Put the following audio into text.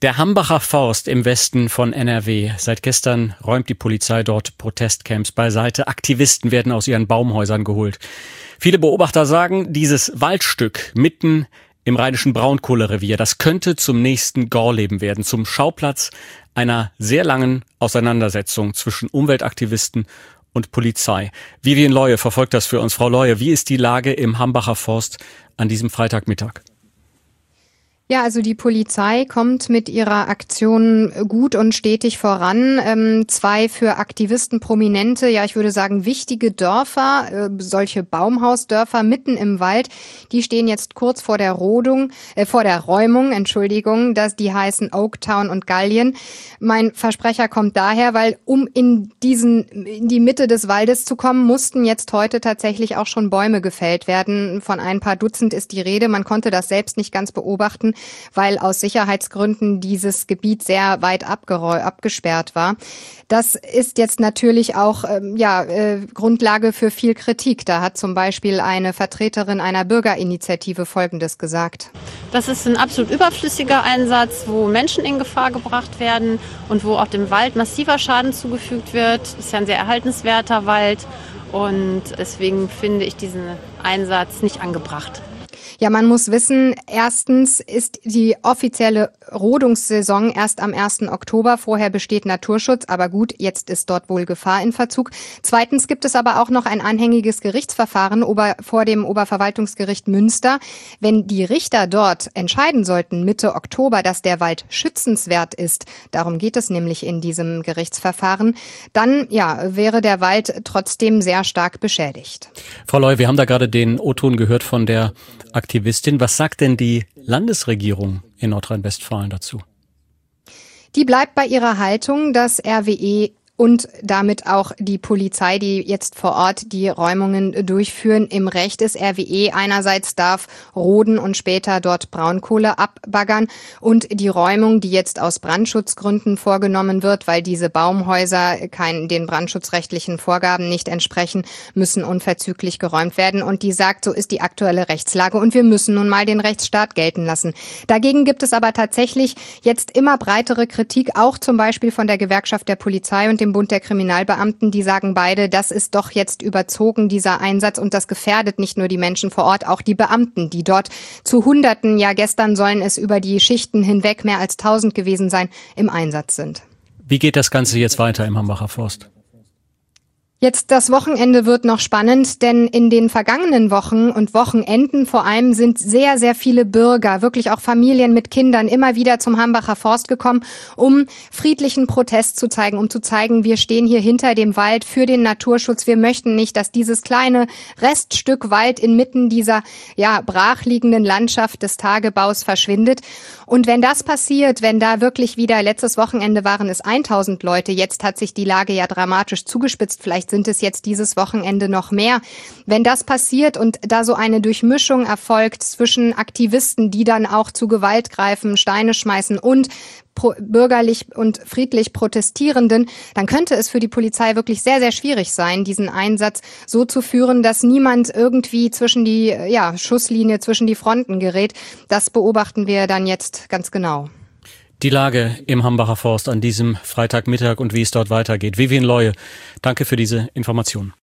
Der Hambacher Forst im Westen von NRW. Seit gestern räumt die Polizei dort Protestcamps beiseite. Aktivisten werden aus ihren Baumhäusern geholt. Viele Beobachter sagen, dieses Waldstück mitten im rheinischen Braunkohlerevier, das könnte zum nächsten Gorleben werden, zum Schauplatz einer sehr langen Auseinandersetzung zwischen Umweltaktivisten und Polizei. Vivien Leue verfolgt das für uns. Frau Leue, wie ist die Lage im Hambacher Forst an diesem Freitagmittag? Ja, also die Polizei kommt mit ihrer Aktion gut und stetig voran. Zwei für Aktivisten prominente, ja ich würde sagen wichtige Dörfer, solche Baumhausdörfer mitten im Wald, die stehen jetzt kurz vor der Räumung, die heißen Oaktown und Gallien. Mein Versprecher kommt daher, weil um in die Mitte des Waldes zu kommen, mussten jetzt heute tatsächlich auch schon Bäume gefällt werden. Von ein paar Dutzend ist die Rede. Man konnte das selbst nicht ganz beobachten, weil aus Sicherheitsgründen dieses Gebiet sehr weit abgesperrt war. Das ist jetzt natürlich auch Grundlage für viel Kritik. Da hat zum Beispiel eine Vertreterin einer Bürgerinitiative Folgendes gesagt. Das ist ein absolut überflüssiger Einsatz, wo Menschen in Gefahr gebracht werden und wo auch dem Wald massiver Schaden zugefügt wird. Das ist ja ein sehr erhaltenswerter Wald und deswegen finde ich diesen Einsatz nicht angebracht. Ja, man muss wissen, erstens ist die offizielle Rodungssaison erst am 1. Oktober. Vorher besteht Naturschutz, aber gut, jetzt ist dort wohl Gefahr in Verzug. Zweitens gibt es aber auch noch ein anhängiges Gerichtsverfahren vor dem Oberverwaltungsgericht Münster. Wenn die Richter dort entscheiden sollten, Mitte Oktober, dass der Wald schützenswert ist, darum geht es nämlich in diesem Gerichtsverfahren, dann wäre der Wald trotzdem sehr stark beschädigt. Frau Leue, wir haben da gerade den O-Ton gehört von der Aktivistin. Was sagt denn die Landesregierung in Nordrhein-Westfalen dazu? Die bleibt bei ihrer Haltung, dass RWE und damit auch die Polizei, die jetzt vor Ort die Räumungen durchführen, im Recht ist. RWE einerseits darf roden und später dort Braunkohle abbaggern und die Räumung, die jetzt aus Brandschutzgründen vorgenommen wird, weil diese Baumhäuser den brandschutzrechtlichen Vorgaben nicht entsprechen, müssen unverzüglich geräumt werden. Und die sagt, so ist die aktuelle Rechtslage und wir müssen nun mal den Rechtsstaat gelten lassen. Dagegen gibt es aber tatsächlich jetzt immer breitere Kritik, auch zum Beispiel von der Gewerkschaft der Polizei und dem Bund der Kriminalbeamten, die sagen beide, das ist doch jetzt überzogen, dieser Einsatz, und das gefährdet nicht nur die Menschen vor Ort, auch die Beamten, die dort zu Hunderten, ja gestern sollen es über die Schichten hinweg mehr als 1000 gewesen sein, im Einsatz sind. Wie geht das Ganze jetzt weiter im Hambacher Forst? Jetzt das Wochenende wird noch spannend, denn in den vergangenen Wochen und Wochenenden vor allem sind sehr, sehr viele Bürger, wirklich auch Familien mit Kindern, immer wieder zum Hambacher Forst gekommen, um friedlichen Protest zu zeigen, um zu zeigen, wir stehen hier hinter dem Wald für den Naturschutz. Wir möchten nicht, dass dieses kleine Reststück Wald inmitten dieser brachliegenden Landschaft des Tagebaus verschwindet. Und wenn das passiert, wenn da wirklich wieder, letztes Wochenende waren es 1000 Leute, jetzt hat sich die Lage ja dramatisch zugespitzt, vielleicht sind es jetzt dieses Wochenende noch mehr. Wenn das passiert und da so eine Durchmischung erfolgt zwischen Aktivisten, die dann auch zu Gewalt greifen, Steine schmeißen und bürgerlich und friedlich Protestierenden, dann könnte es für die Polizei wirklich sehr, sehr schwierig sein, diesen Einsatz so zu führen, dass niemand irgendwie zwischen die Schusslinie, zwischen die Fronten gerät. Das beobachten wir dann jetzt ganz genau. Die Lage im Hambacher Forst an diesem Freitagmittag und wie es dort weitergeht. Vivien Leue, danke für diese Information.